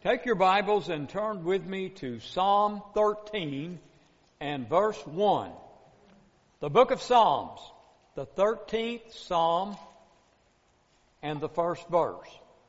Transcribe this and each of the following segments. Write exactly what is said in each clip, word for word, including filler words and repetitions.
Take your Bibles and turn with me to Psalm thirteen and verse one. The book of Psalms, the thirteenth Psalm and the first verse.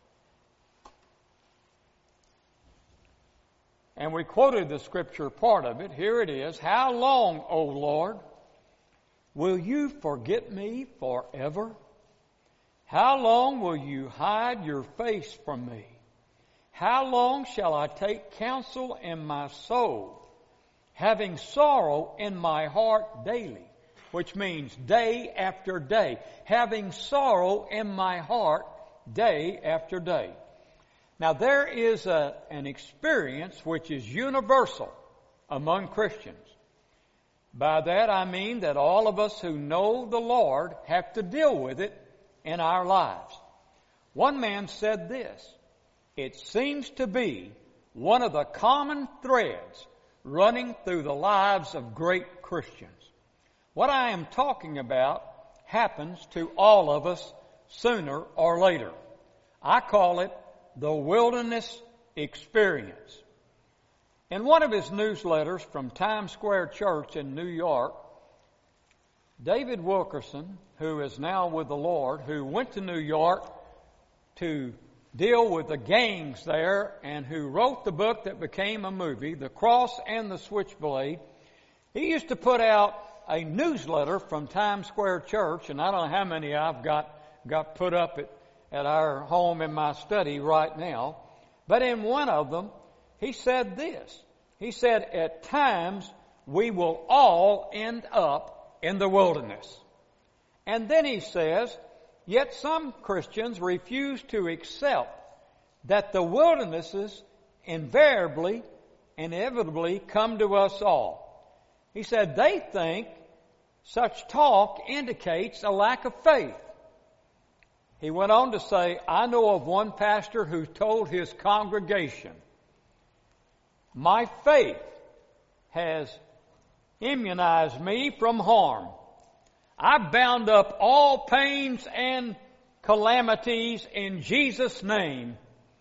And we quoted the scripture part of it. Here it is. How long, O Lord, will you forget me forever? How long will you hide your face from me? How long shall I take counsel in my soul, having sorrow in my heart daily? Which means day after day. Having sorrow in my heart day after day. Now there is a, an experience which is universal among Christians. By that I mean that all of us who know the Lord have to deal with it in our lives. One man said this: it seems to be one of the common threads running through the lives of great Christians. What I am talking about happens to all of us sooner or later. I call it the wilderness experience. In one of his newsletters from Times Square Church in New York, David Wilkerson, who is now with the Lord, who went to New York to deal with the gangs there and who wrote the book that became a movie, The Cross and the Switchblade, he used to put out a newsletter from Times Square Church, and I don't know how many I've got, got put up at, at our home in my study right now. But in one of them, he said this. He said, at times we will all end up in the wilderness. And then he says, yet some Christians refuse to accept that the wildernesses invariably, inevitably come to us all. He said they think such talk indicates a lack of faith. He went on to say, I know of one pastor who told his congregation, my faith has immunized me from harm. I bound up all pains and calamities in Jesus' name.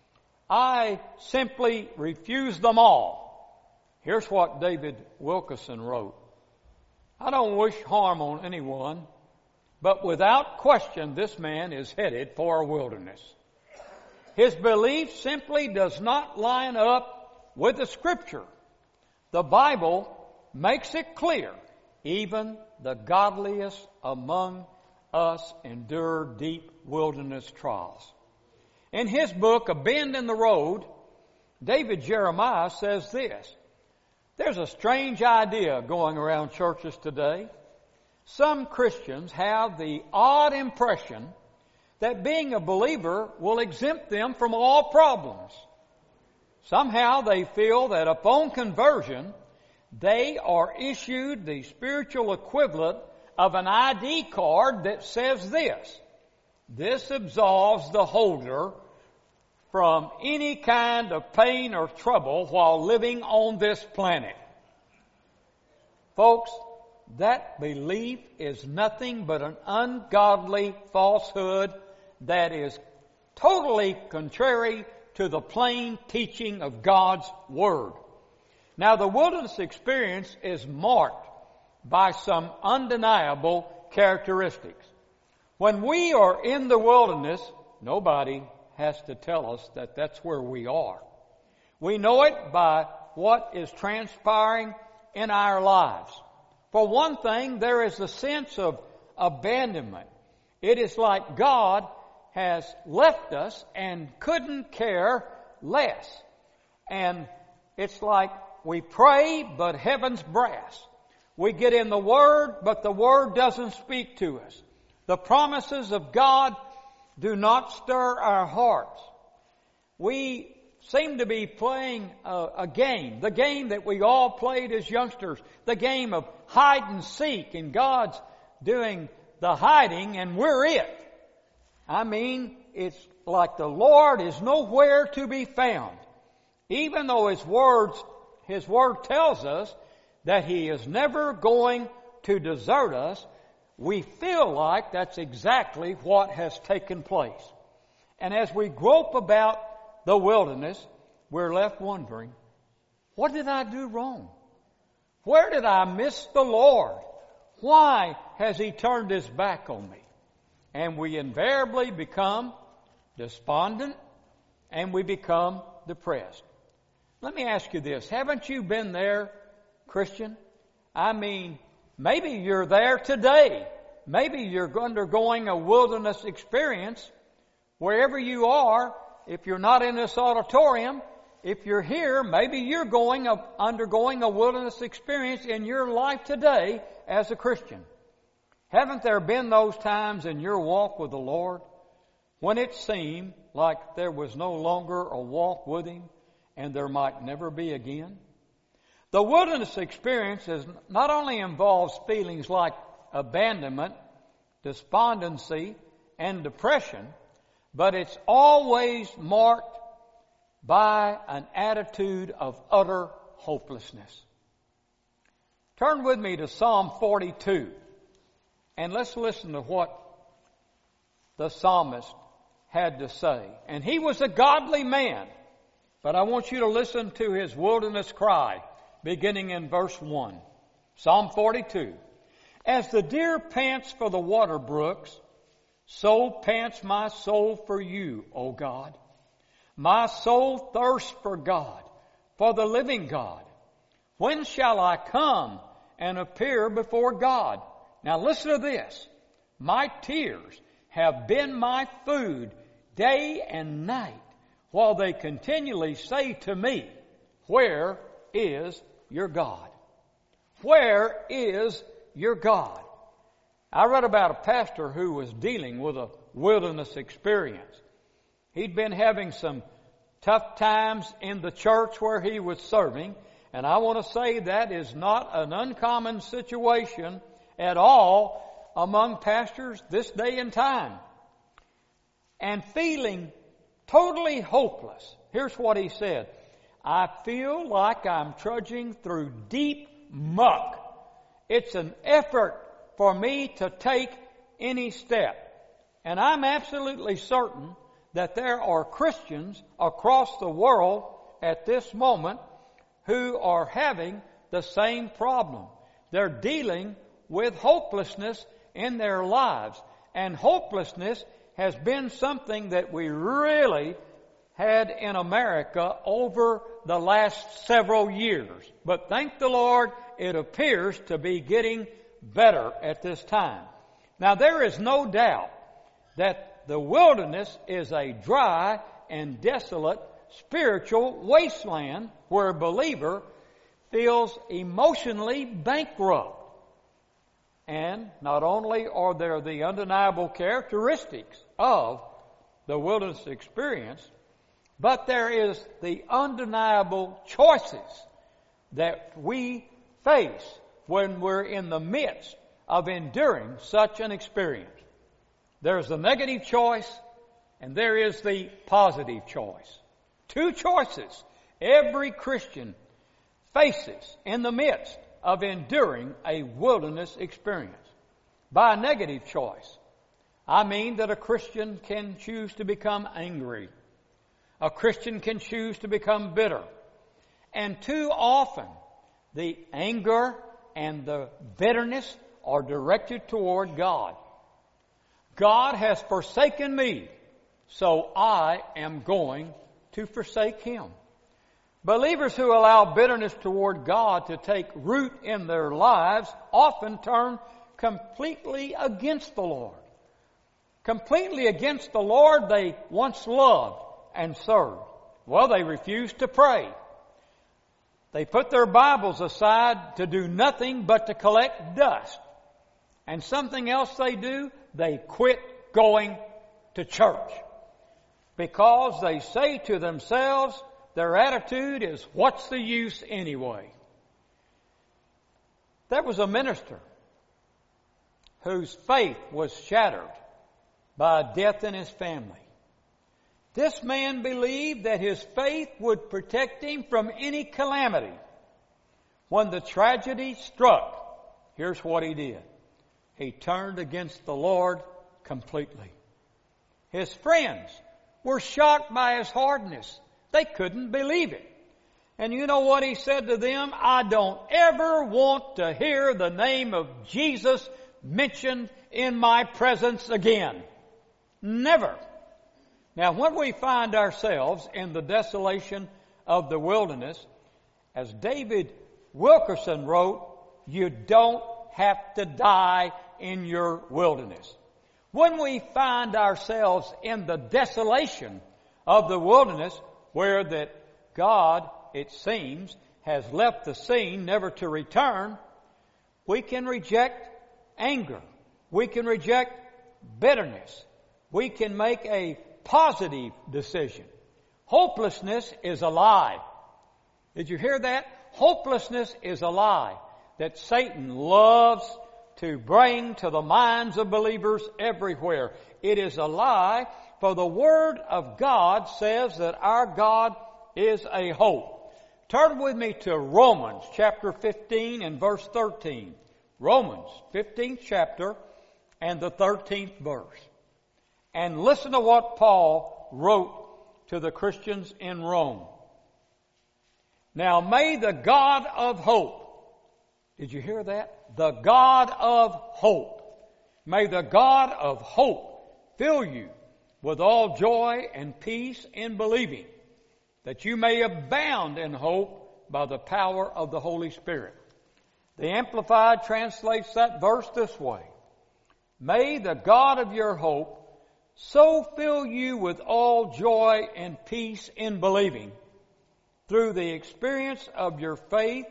I simply refuse them all. Here's what David Wilkerson wrote. I don't wish harm on anyone, but without question this man is headed for a wilderness. His belief simply does not line up with the Scripture. The Bible makes it clear, even the godliest among us endure deep wilderness trials. In his book, A Bend in the Road, David Jeremiah says this: there's a strange idea going around churches today. Some Christians have the odd impression that being a believer will exempt them from all problems. Somehow they feel that upon conversion, they are issued the spiritual equivalent of an I D card that says this: this absolves the holder from any kind of pain or trouble while living on this planet. Folks, that belief is nothing but an ungodly falsehood that is totally contrary to the plain teaching of God's Word. Now, the wilderness experience is marked by some undeniable characteristics. When we are in the wilderness, nobody has to tell us that that's where we are. We know it by what is transpiring in our lives. For one thing, there is a sense of abandonment. It is like God has left us and couldn't care less. And it's like we pray, but heaven's brass. We get in the Word, but the Word doesn't speak to us. The promises of God do not stir our hearts. We seem to be playing a, a game, the game that we all played as youngsters, the game of hide and seek, and God's doing the hiding and we're it. I mean, it's like the Lord is nowhere to be found. Even though His words, His Word tells us that He is never going to desert us, we feel like that's exactly what has taken place. And as we grope about the wilderness, we're left wondering, what did I do wrong? Where did I miss the Lord? Why has He turned His back on me? And we invariably become despondent and we become depressed. Let me ask you this. Haven't you been there, Christian? I mean, maybe you're there today. Maybe you're undergoing a wilderness experience. Wherever you are, if you're not in this auditorium, if you're here, maybe you're going a, undergoing a wilderness experience in your life today as a Christian. Haven't there been those times in your walk with the Lord when it seemed like there was no longer a walk with Him and there might never be again? The wilderness experience is not only involves feelings like abandonment, despondency, and depression, but it's always marked by an attitude of utter hopelessness. Turn with me to Psalm forty-two, and let's listen to what the psalmist had to say. And he was a godly man, but I want you to listen to his wilderness cry, beginning in verse one. Psalm forty-two. As the deer pants for the water brooks, so pants my soul for you, O God. My soul thirsts for God, for the living God. When shall I come and appear before God? Now listen to this. My tears have been my food day and night, while they continually say to me, where is your God? Where is your God? I read about a pastor who was dealing with a wilderness experience. He'd been having some tough times in the church where he was serving, and I want to say that is not an uncommon situation at all among pastors this day and time. And feeling totally hopeless. Here's what he said. I feel like I'm trudging through deep muck. It's an effort for me to take any step. And I'm absolutely certain that there are Christians across the world at this moment who are having the same problem. They're dealing with hopelessness in their lives. And hopelessness has been something that we really had in America over the last several years. But thank the Lord, it appears to be getting better at this time. Now there is no doubt that the wilderness is a dry and desolate spiritual wasteland where a believer feels emotionally bankrupt. And not only are there the undeniable characteristics of the wilderness experience, but there is the undeniable choices that we face when we're in the midst of enduring such an experience. There's the negative choice and there is the positive choice. Two choices every Christian faces in the midst of enduring a wilderness experience. By a negative choice, I mean that a Christian can choose to become angry. A Christian can choose to become bitter. And too often, the anger and the bitterness are directed toward God. God has forsaken me, so I am going to forsake Him. Believers who allow bitterness toward God to take root in their lives often turn completely against the Lord. Completely against the Lord they once loved and served. Well, they refuse to pray. They put their Bibles aside to do nothing but to collect dust. And something else they do, they quit going to church. Because they say to themselves, their attitude is, what's the use anyway? There was a minister whose faith was shattered by a death in his family. This man believed that his faith would protect him from any calamity. When the tragedy struck, here's what he did. He turned against the Lord completely. His friends were shocked by his hardness. They couldn't believe it. And you know what he said to them? I don't ever want to hear the name of Jesus mentioned in my presence again. Never. Now, when we find ourselves in the desolation of the wilderness, as David Wilkerson wrote, you don't have to die in your wilderness. When we find ourselves in the desolation of the wilderness, where that God, it seems, has left the scene never to return, we can reject anger. We can reject bitterness. We can make a positive decision. Hopelessness is a lie. Did you hear that? Hopelessness is a lie that Satan loves to bring to the minds of believers everywhere. It is a lie, for the Word of God says that our God is a hope. Turn with me to Romans chapter fifteen and verse thirteen. Romans fifteenth chapter and the thirteenth verse. And listen to what Paul wrote to the Christians in Rome. Now may the God of hope, did you hear that? The God of hope. May the God of hope fill you with all joy and peace in believing, that you may abound in hope by the power of the Holy Spirit. The Amplified translates that verse this way. May the God of your hope so fill you with all joy and peace in believing, through the experience of your faith,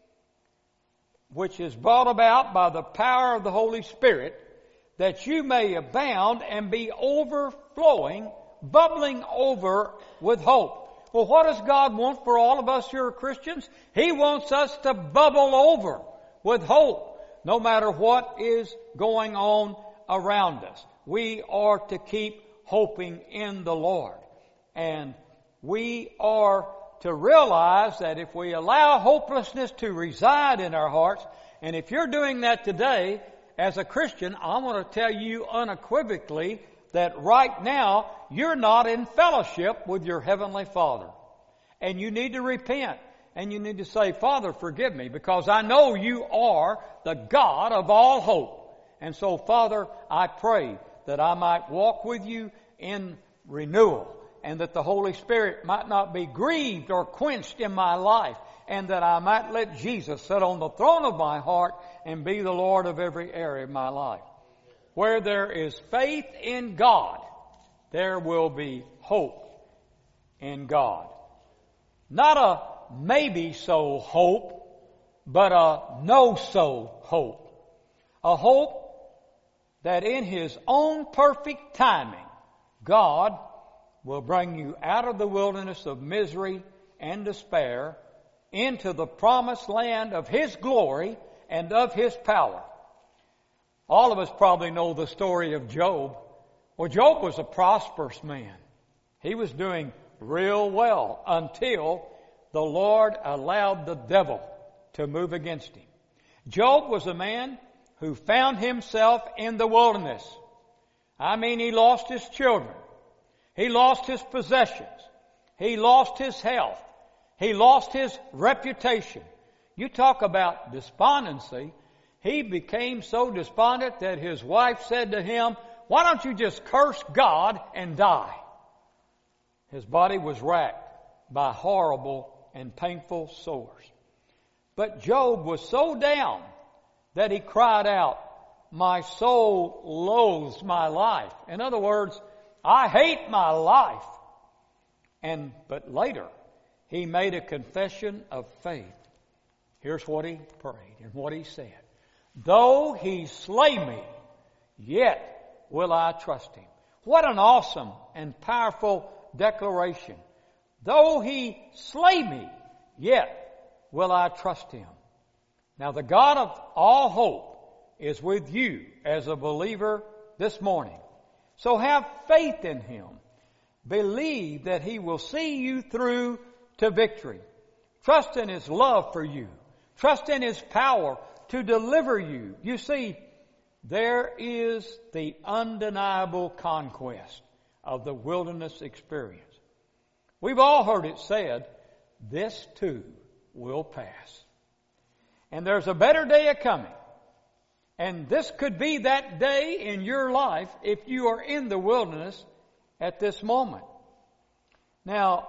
which is brought about by the power of the Holy Spirit, that you may abound and be overflowing, bubbling over with hope. Well, what does God want for all of us who are Christians? He wants us to bubble over with hope, no matter what is going on around us. We are to keep hoping in the Lord. And we are to realize that if we allow hopelessness to reside in our hearts, and if you're doing that today as a Christian, I want to tell you unequivocally that right now you're not in fellowship with your Heavenly Father. And you need to repent. And you need to say, Father, forgive me, because I know you are the God of all hope. And so, Father, I pray that I might walk with you in renewal, and that the Holy Spirit might not be grieved or quenched in my life, and that I might let Jesus sit on the throne of my heart and be the Lord of every area of my life. Where there is faith in God, there will be hope in God. Not a maybe-so hope, but a no-so hope. A hope that in His own perfect timing, God will bring you out of the wilderness of misery and despair into the promised land of His glory and of His power. All of us probably know the story of Job. Well, Job was a prosperous man. He was doing real well until the Lord allowed the devil to move against him. Job was a man who found himself in the wilderness. I mean, he lost his children. He lost his possessions. He lost his health. He lost his reputation. You talk about despondency. He became so despondent that his wife said to him, why don't you just curse God and die? His body was racked by horrible and painful sores. But Job was so down that he cried out, my soul loathes my life. In other words, I hate my life. And but later, he made a confession of faith. Here's what he prayed and what he said. Though he slay me, yet will I trust him. What an awesome and powerful declaration. Though he slay me, yet will I trust him. Now the God of all hope is with you as a believer this morning. So have faith in Him. Believe that He will see you through to victory. Trust in His love for you. Trust in His power to deliver you. You see, there is the undeniable conquest of the wilderness experience. We've all heard it said, this too will pass. And there's a better day a-coming. And this could be that day in your life if you are in the wilderness at this moment. Now,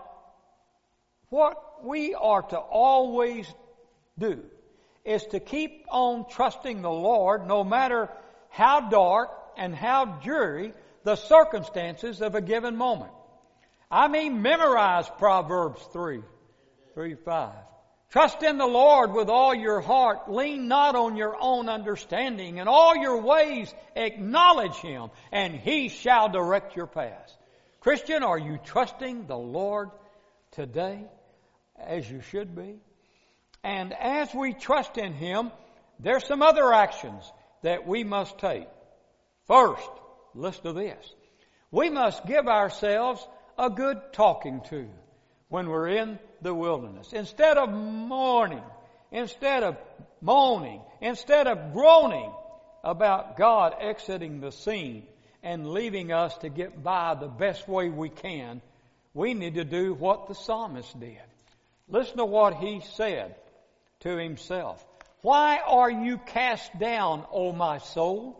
what we are to always do is to keep on trusting the Lord no matter how dark and how dreary the circumstances of a given moment. I mean, memorize Proverbs three, three, five. Trust in the Lord with all your heart. Lean not on your own understanding. In all your ways acknowledge Him, and He shall direct your paths. Christian, are you trusting the Lord today as you should be? And as we trust in Him, there's some other actions that we must take. First, listen to this. We must give ourselves a good talking to when we're in the wilderness. Instead of mourning, instead of moaning, instead of groaning about God exiting the scene and leaving us to get by the best way we can, we need to do what the psalmist did. Listen to what he said to himself. Why are you cast down, O my soul?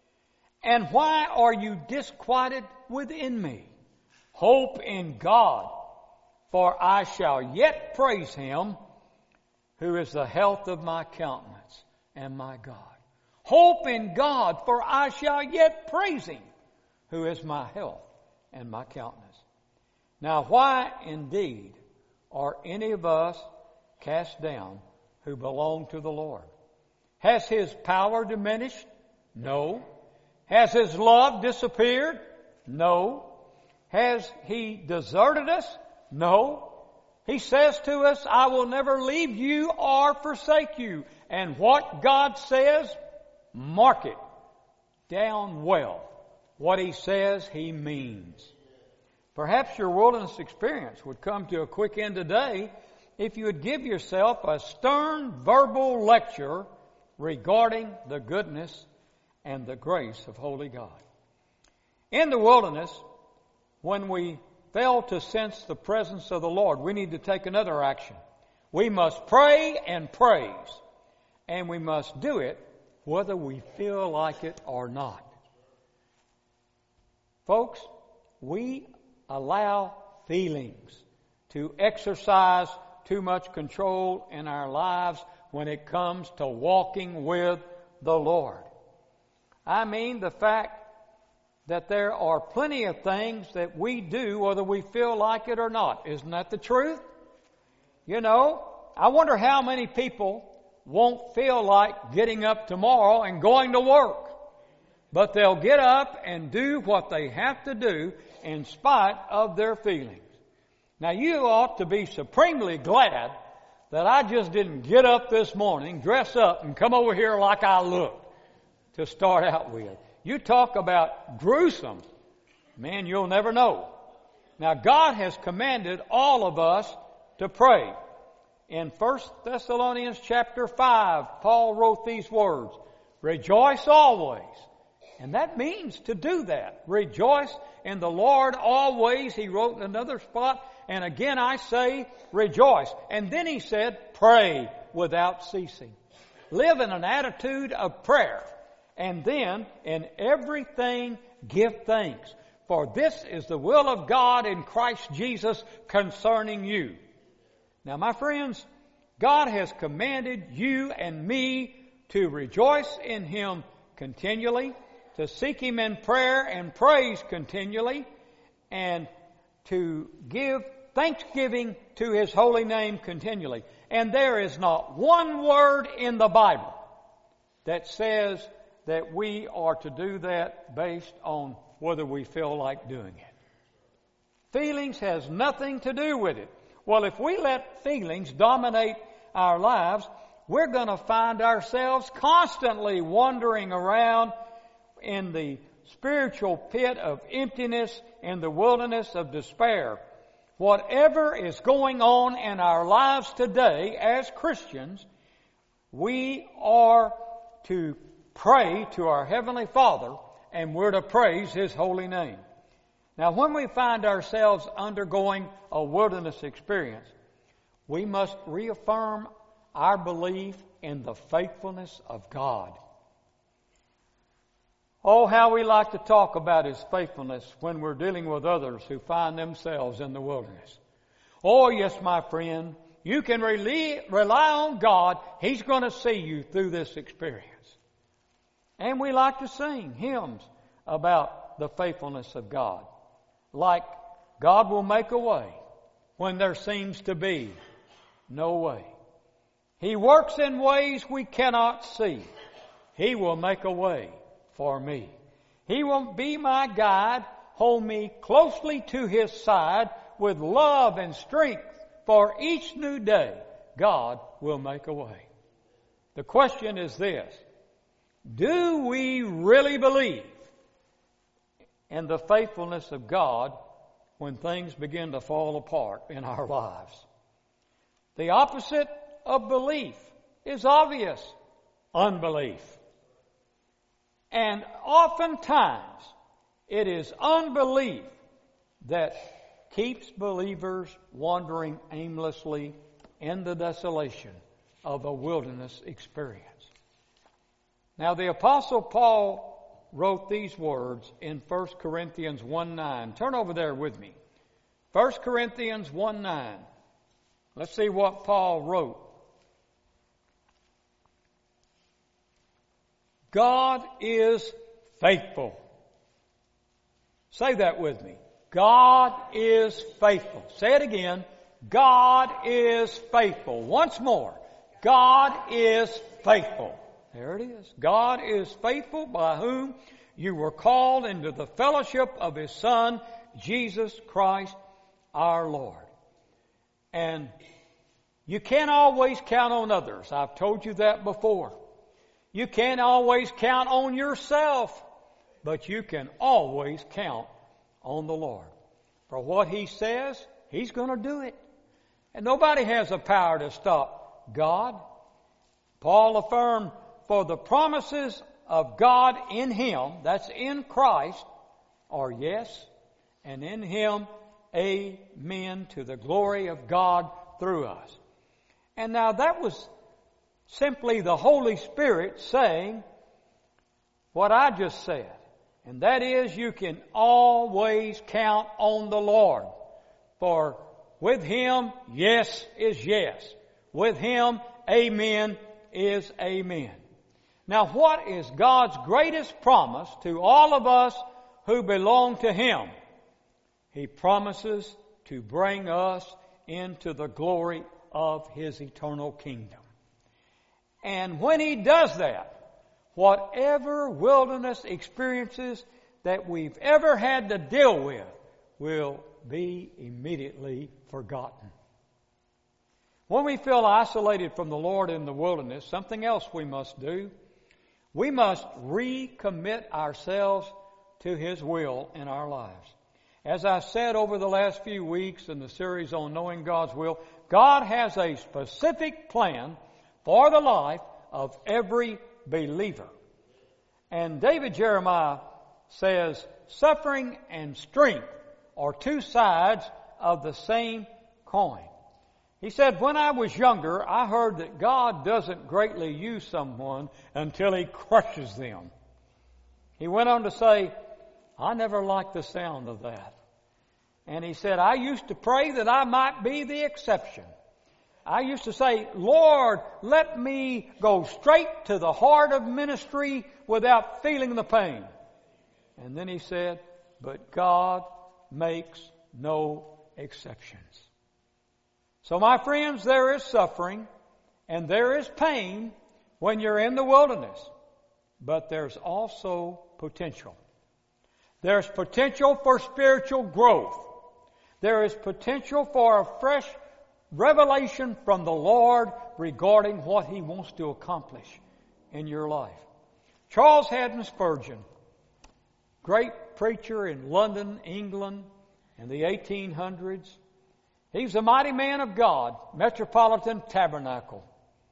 And why are you disquieted within me? Hope in God, for I shall yet praise Him, who is the health of my countenance and my God. Hope in God, for I shall yet praise Him, who is my health and my countenance. Now, why indeed are any of us cast down who belong to the Lord? Has His power diminished? No. Has His love disappeared? No. Has He deserted us? No. He says to us, I will never leave you or forsake you. And what God says, mark it down well. What He says, He means. Perhaps your wilderness experience would come to a quick end today if you would give yourself a stern verbal lecture regarding the goodness and the grace of Holy God. In the wilderness, when we fail to sense the presence of the Lord, we need to take another action. We must pray and praise, and we must do it whether we feel like it or not. Folks, we allow feelings to exercise too much control in our lives when it comes to walking with the Lord. I mean the fact that there are plenty of things that we do whether we feel like it or not. Isn't that the truth? You know, I wonder how many people won't feel like getting up tomorrow and going to work. But they'll get up and do what they have to do in spite of their feelings. Now, you ought to be supremely glad that I just didn't get up this morning, dress up, and come over here like I looked to start out with. You talk about gruesome. Man, you'll never know. Now, God has commanded all of us to pray. In First Thessalonians chapter five, Paul wrote these words, rejoice always. And that means to do that. Rejoice in the Lord always. He wrote in another spot, and again I say, rejoice. And then he said, pray without ceasing. Live in an attitude of prayer. And then, in everything, give thanks. For this is the will of God in Christ Jesus concerning you. Now, my friends, God has commanded you and me to rejoice in Him continually, to seek Him in prayer and praise continually, and to give thanksgiving to His holy name continually. And there is not one word in the Bible that says that we are to do that based on whether we feel like doing it. Feelings has nothing to do with it. Well, if we let feelings dominate our lives, we're going to find ourselves constantly wandering around in the spiritual pit of emptiness, in the wilderness of despair. Whatever is going on in our lives today as Christians, we are to pray to our Heavenly Father, and we're to praise His holy name. Now, when we find ourselves undergoing a wilderness experience, we must reaffirm our belief in the faithfulness of God. Oh, how we like to talk about His faithfulness when we're dealing with others who find themselves in the wilderness. Oh, yes, my friend, you can rely, rely on God. He's going to see you through this experience. And we like to sing hymns about the faithfulness of God. Like, God will make a way when there seems to be no way. He works in ways we cannot see. He will make a way for me. He will be my guide, hold me closely to His side with love and strength for each new day. God will make a way. The question is this: do we really believe in the faithfulness of God when things begin to fall apart in our lives? The opposite of belief is obvious: unbelief. And oftentimes it is unbelief that keeps believers wandering aimlessly in the desolation of a wilderness experience. Now, the Apostle Paul wrote these words in First Corinthians one nine. Turn over there with me. First Corinthians one nine. Let's see what Paul wrote. God is faithful. Say that with me. God is faithful. Say it again. God is faithful. Once more. God is faithful. There it is. God is faithful, by whom you were called into the fellowship of His Son, Jesus Christ our Lord. And you can't always count on others. I've told you that before. You can't always count on yourself, but you can always count on the Lord. For what He says, He's going to do it. And nobody has the power to stop God. Paul affirmed, for the promises of God in Him, that's in Christ, are yes, and in Him, amen, to the glory of God through us. And now that was simply the Holy Spirit saying what I just said. And that is, you can always count on the Lord. For with Him, yes is yes. With Him, amen is amen. Now, what is God's greatest promise to all of us who belong to Him? He promises to bring us into the glory of His eternal kingdom. And when He does that, whatever wilderness experiences that we've ever had to deal with will be immediately forgotten. When we feel isolated from the Lord in the wilderness, something else we must do. We must recommit ourselves to His will in our lives. As I said over the last few weeks in the series on Knowing God's Will, God has a specific plan for the life of every believer. And David Jeremiah says, suffering and strength are two sides of the same coin. He said, when I was younger, I heard that God doesn't greatly use someone until He crushes them. He went on to say, I never liked the sound of that. And he said, I used to pray that I might be the exception. I used to say, Lord, let me go straight to the heart of ministry without feeling the pain. And then he said, but God makes no exceptions. So my friends, there is suffering and there is pain when you're in the wilderness. But there's also potential. There's potential for spiritual growth. There is potential for a fresh revelation from the Lord regarding what He wants to accomplish in your life. Charles Haddon Spurgeon, great preacher in London, England, in the eighteen hundreds. He's a mighty man of God, Metropolitan Tabernacle.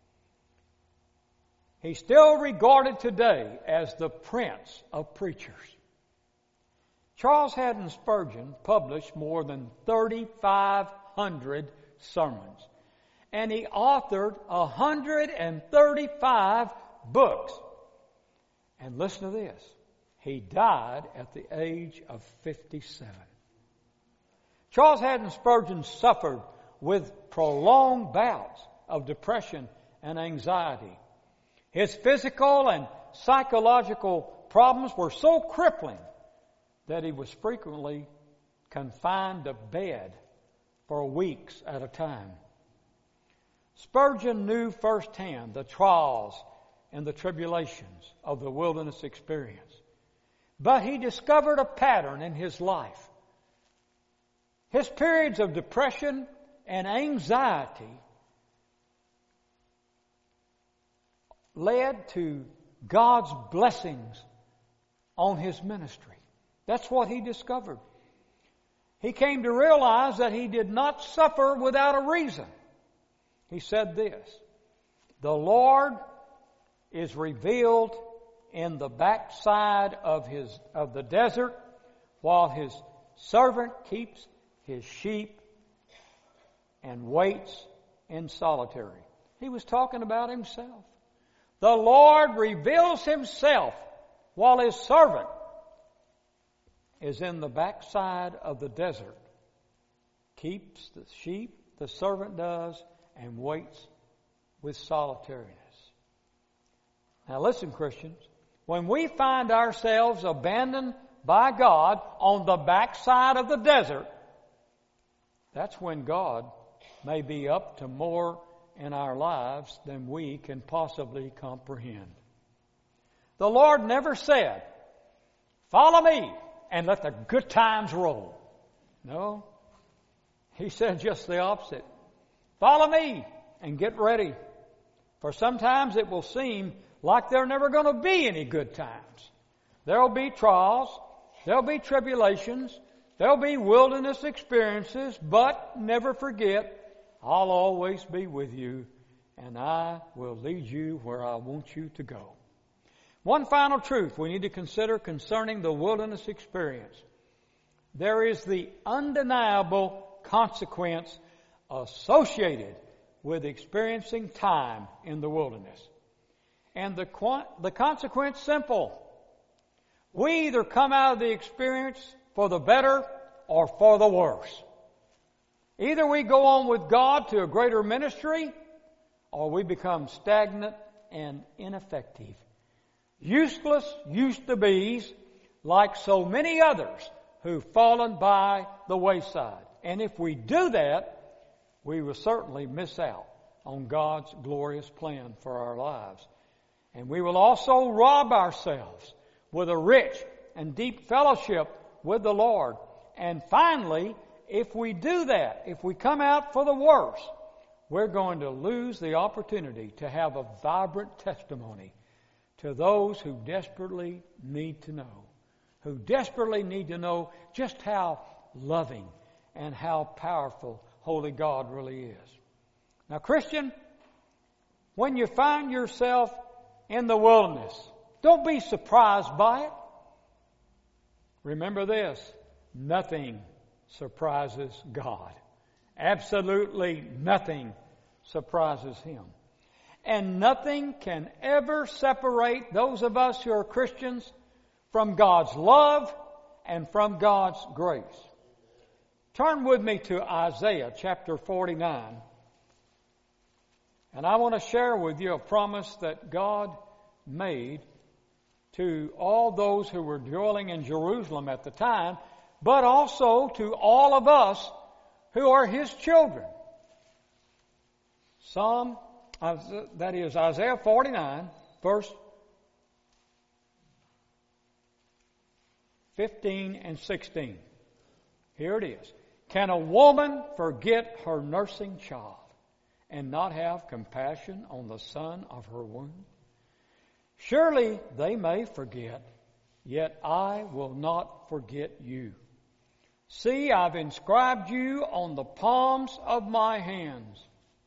He's still regarded today as the prince of preachers. Charles Haddon Spurgeon published more than thirty-five hundred sermons, and he authored one hundred thirty-five books. And listen to this. He died at the age of fifty-seven. Charles Haddon Spurgeon suffered with prolonged bouts of depression and anxiety. His physical and psychological problems were so crippling that he was frequently confined to bed for weeks at a time. Spurgeon knew firsthand the trials and the tribulations of the wilderness experience. But he discovered a pattern in his life. His periods of depression and anxiety led to God's blessings on his ministry. That's what he discovered. He came to realize that he did not suffer without a reason. He said this, "The Lord is revealed in the backside of his of the desert, while his servant keeps his sheep and waits in solitary." He was talking about himself. The Lord reveals himself while his servant is in the backside of the desert, keeps the sheep, the servant does, and waits with solitariness. Now listen, Christians, when we find ourselves abandoned by God on the backside of the desert, that's when God may be up to more in our lives than we can possibly comprehend. The Lord never said, "Follow me and let the good times roll." No. He said just the opposite. "Follow me and get ready. For sometimes it will seem like there are never going to be any good times. There will be trials. There will be tribulations. There will be wilderness experiences. But never forget, I'll always be with you, and I will lead you where I want you to go." One final truth we need to consider concerning the wilderness experience. There is the undeniable consequence associated with experiencing time in the wilderness. And the, the consequence simple. We either come out of the experience for the better or for the worse. Either we go on with God to a greater ministry, or we become stagnant and ineffective. Useless used-to-bes, like so many others who've fallen by the wayside. And if we do that, we will certainly miss out on God's glorious plan for our lives. And we will also rob ourselves with a rich and deep fellowship with the Lord. And finally, if we do that, if we come out for the worse, we're going to lose the opportunity to have a vibrant testimony to those who desperately need to know, who desperately need to know just how loving and how powerful Holy God really is. Now, Christian, when you find yourself in the wilderness, don't be surprised by it. Remember this, nothing surprises God. Absolutely nothing surprises Him. And nothing can ever separate those of us who are Christians from God's love and from God's grace. Turn with me to Isaiah chapter forty-nine. And I want to share with you a promise that God made to all those who were dwelling in Jerusalem at the time, but also to all of us who are His children. Psalm, that is Isaiah forty-nine, verse fifteen and sixteen. Here it is. Can a woman forget her nursing child and not have compassion on the son of her womb? Surely they may forget, yet I will not forget you. See, I've inscribed you on the palms of my hands.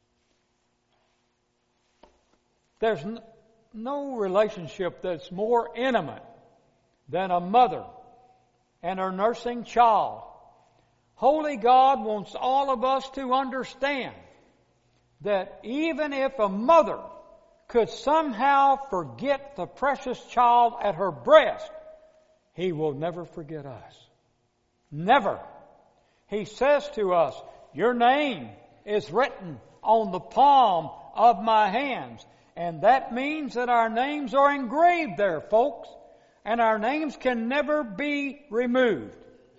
There's no relationship that's more intimate than a mother and her nursing child. Holy God wants all of us to understand that even if a mother could somehow forget the precious child at her breast, He will never forget us. Never. He says to us, your name is written on the palm of my hands. And that means that our names are engraved there, folks. And our names can never be removed.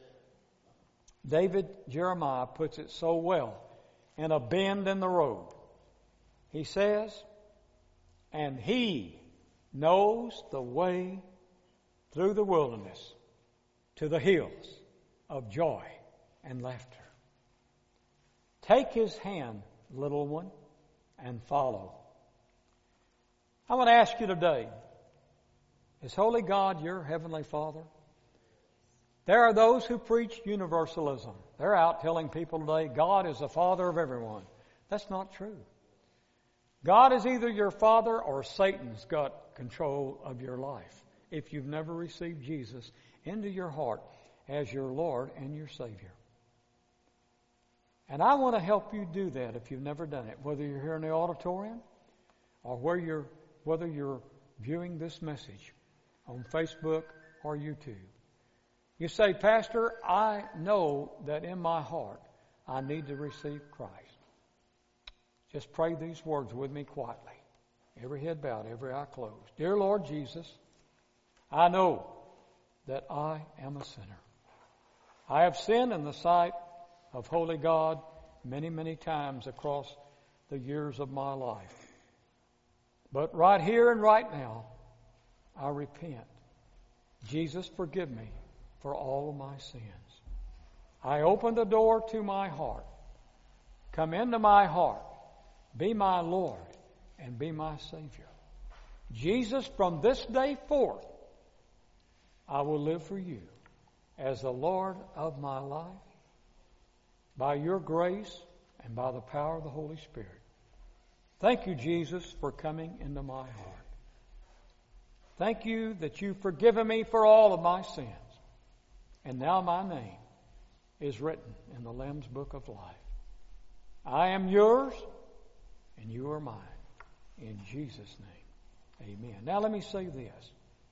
David Jeremiah puts it so well in a bend in the road. He says, and He knows the way through the wilderness to the hills of joy and laughter. Take His hand, little one, and follow. I want to ask you today, is Holy God your Heavenly Father? There are those who preach universalism. They're out telling people today, God is the Father of everyone. That's not true. God is either your Father or Satan's got control of your life if you've never received Jesus into your heart as your Lord and your Savior. And I want to help you do that if you've never done it, whether you're here in the auditorium or where you're, whether you're viewing this message on Facebook or YouTube. You say, Pastor, I know that in my heart I need to receive Christ. Just pray these words with me quietly. Every head bowed, every eye closed. Dear Lord Jesus, I know that I am a sinner. I have sinned in the sight of Holy God many, many times across the years of my life. But right here and right now, I repent. Jesus, forgive me for all of my sins. I open the door to my heart. Come into my heart. Be my Lord and be my Savior. Jesus, from this day forth, I will live for you as the Lord of my life, by your grace and by the power of the Holy Spirit. Thank you, Jesus, for coming into my heart. Thank you that you've forgiven me for all of my sins. And now my name is written in the Lamb's Book of Life. I am yours and you are mine. In Jesus' name, amen. Now let me say this.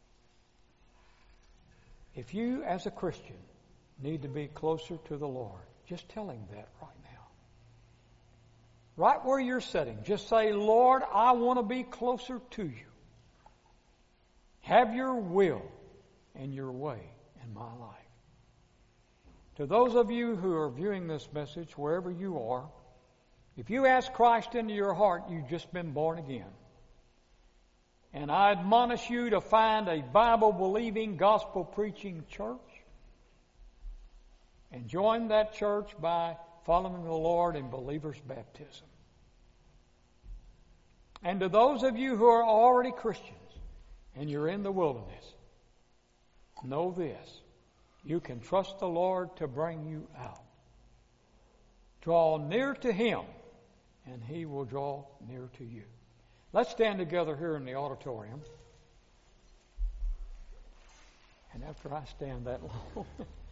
If you, as a Christian, need to be closer to the Lord, just tell Him that right now. Right where you're sitting, just say, Lord, I want to be closer to you. Have your will and your way in my life. To those of you who are viewing this message, wherever you are, if you ask Christ into your heart, you've just been born again. And I admonish you to find a Bible-believing, gospel-preaching church and join that church by following the Lord in believer's baptism. And to those of you who are already Christians and you're in the wilderness, know this. You can trust the Lord to bring you out. Draw near to Him, and He will draw near to you. Let's stand together here in the auditorium. And after I stand that long,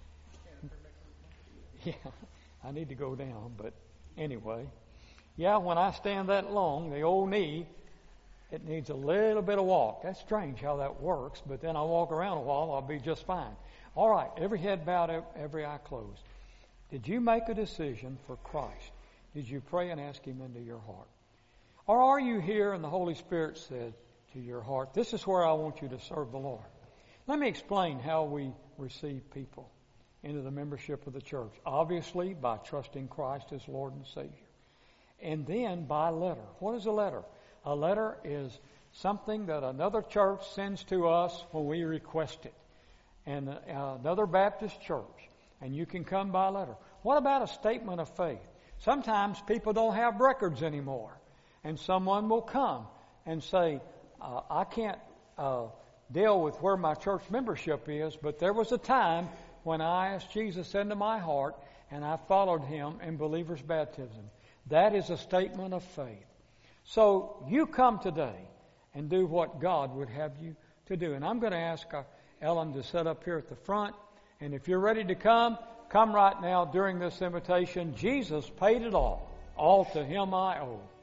yeah, I need to go down, but anyway. Yeah, when I stand that long, the old knee, it needs a little bit of walk. That's strange how that works, but then I walk around a while, I'll be just fine. All right, every head bowed, every eye closed. Did you make a decision for Christ? Did you pray and ask Him into your heart? Or are you here and the Holy Spirit said to your heart, this is where I want you to serve the Lord? Let me explain how we receive people into the membership of the church. Obviously, by trusting Christ as Lord and Savior. And then by letter. What is a letter? A letter is something that another church sends to us when we request it. And uh, another Baptist church. And you can come by letter. What about a statement of faith? Sometimes people don't have records anymore. And someone will come and say, uh, I can't uh, deal with where my church membership is, but there was a time when I asked Jesus into my heart and I followed Him in believer's baptism. That is a statement of faith. So you come today and do what God would have you to do. And I'm going to ask uh, Ellen to sit up here at the front, And if you're ready to come, come right now during this invitation. Jesus paid it all. All to Him I owe.